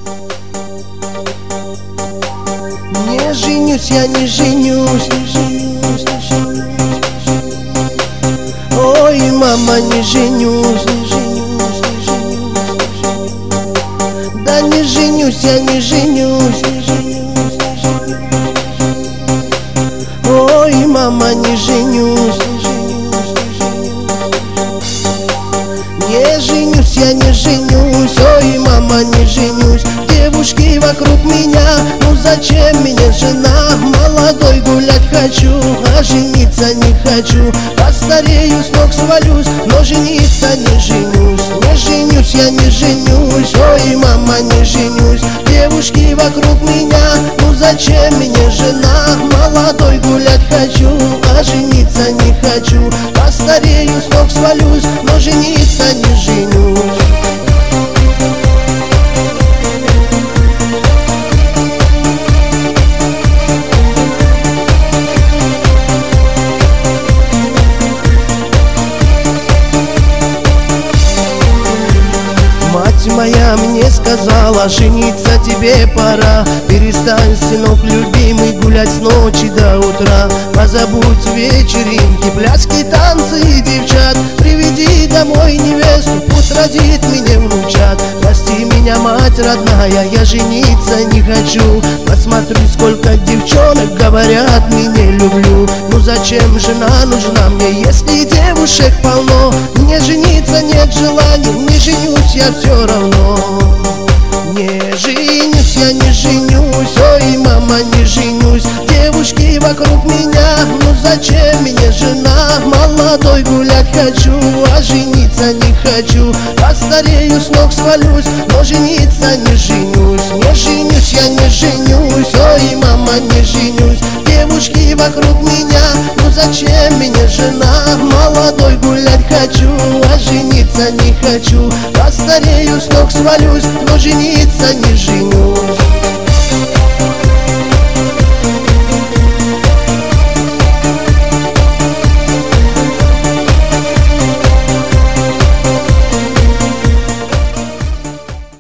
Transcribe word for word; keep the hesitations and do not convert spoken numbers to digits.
Не женюсь, я не женюсь. Ой, мама, не женюсь. Да не женюсь, я не женюсь. Ой, мама, не женюсь. Не женюсь, я не женюсь. Ой, мама, не женюсь. Девушки вокруг меня, ну зачем мне жена? Молодой гулять хочу, а жениться не хочу. Постарею, с ног свалюсь, но жениться не женюсь. Не женюсь, я не женюсь. Ой, мама, не женюсь. Девушки вокруг меня, ну зачем мне жена? Молодой гулять хочу, а жениться не хочу. Постарею, с ног свалюсь, но жениться не женюсь. Мать моя мне сказала, жениться тебе пора. Перестань, сынок любимый, гулять с ночи до утра. Позабудь вечеринки, пляски, танцы и девчат. Приведи домой невесту, пусть родит мне внучат. Прости меня, мать родная, я жениться не хочу. Посмотри, сколько девчонок говорят, меня люблю. Ну зачем жена нужна мне, если девушек полно? Мне жениться нет желания, не женюсь я все равно. Не женюсь, я не женюсь. Ой, мама, не женюсь. Девушки вокруг меня, ну зачем мне жена? Молодой гулять хочу, а жениться не хочу. Постарею, с ног свалюсь, но жениться не женюсь. Не женюсь, я не женюсь. Ой, мама, не женюсь. Девушки вокруг меня, ну зачем мне жена? Молодой гулять хочу, а жениться не хочу. Постарею, с ног свалюсь, но жениться не женюсь.